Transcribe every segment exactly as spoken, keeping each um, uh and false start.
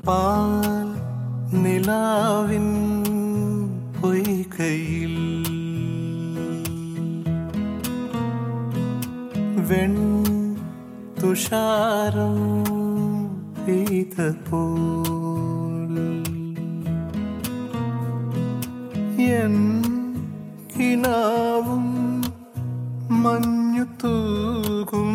പാൽ നിലാവിൻ പൊയ്കയിൽ വെൺ തുഷാരം പെയ്തപ്പോൾ എൻ കിനാവും മഞ്ഞു തൂകും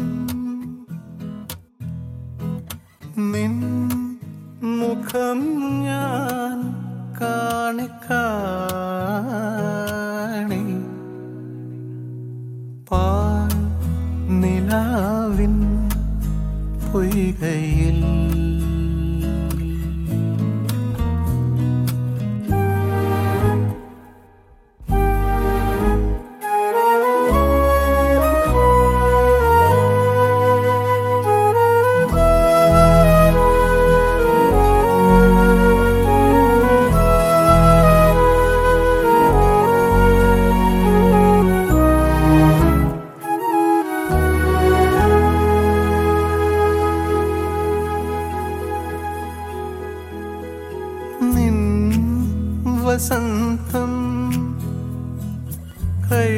നിൻ മുഖം ഞാൻ കാണി കാണി പാൽ നിലാവിൻ പൊയ്കയിൽ നിൻ വസന്തം കൈ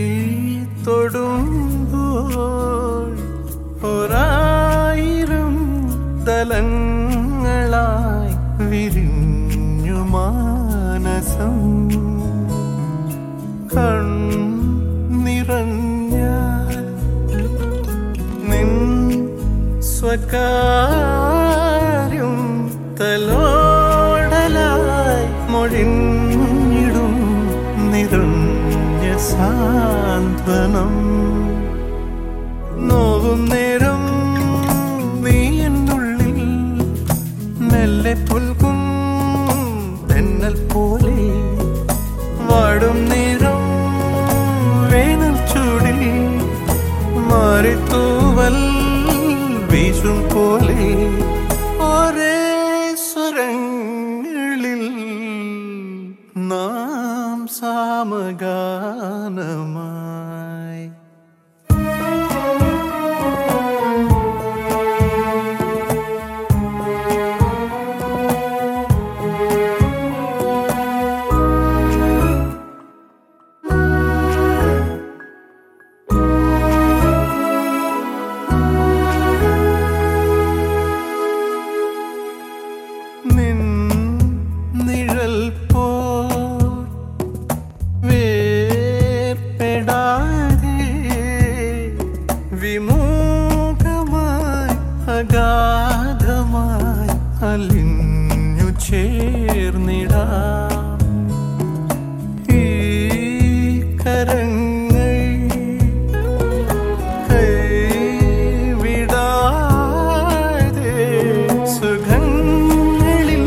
തൊടുമ്പോൾ ഒരായിരം തലങ്ങളായി വിരിഞ്ഞു മാനസം കണ്ണിറഞ്ഞാൽ നിൻ സ്വകാര്യം തലോ മൊഴിഞ്ഞിടും നിറഞ്ഞ സാന്ത്വനം നോവും നേരം നീ എന്നുള്ളിൽ മെല്ലെ പുൽകും തെന്നൽ പോലെ വാടും നേരം വേനൽ ചൂടിൽ മാറിത്തൂവൽ വീശും പോലെ ഒരേ സ്വരങ്ങളിൽ നാം സാമഗാനമായി നിൻ നിഴൽ പോ വേർപെടാതെ വിമുഖമായി അഗാധമായി അലിഞ്ഞു ചേർന്നിടാം ഈ കരങ്ങൾ കൈവിടാതെ സുഖങ്ങളിൽ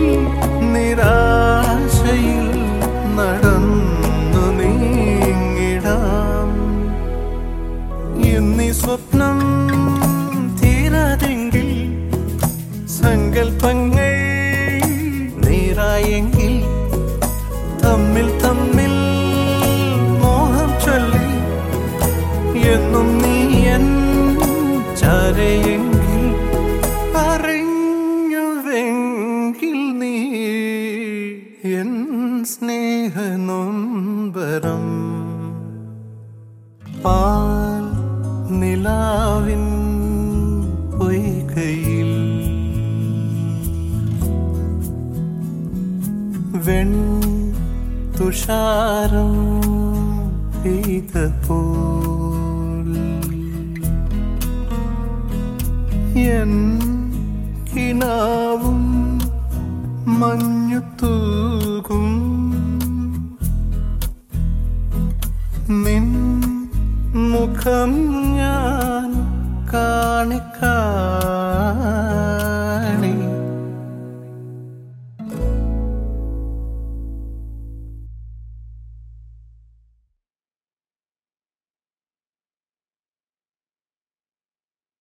നിരാശയിൽ നടന്നു നീങ്ങിടാം എന്നീ സ്വപ്നം തീരാതെങ്കിൽ സങ്കൽപ്പങ്ങൾ നീറായെങ്കിൽ തമ്മിൽ തമ്മിൽ മോഹം ചൊല്ലി എന്നും നീ എൻ ചാരയെങ്കിൽ അറിഞ്ഞുവെങ്കിൽ നീ എൻ സ്നേഹനൊമ്പരം പാൽ നിലാവിൻ പൊയ്കയിൽ വെൺ തുഷാരം പെയ്തപ്പോൾ എൻ കിനാവും മഞ്ഞു തൂ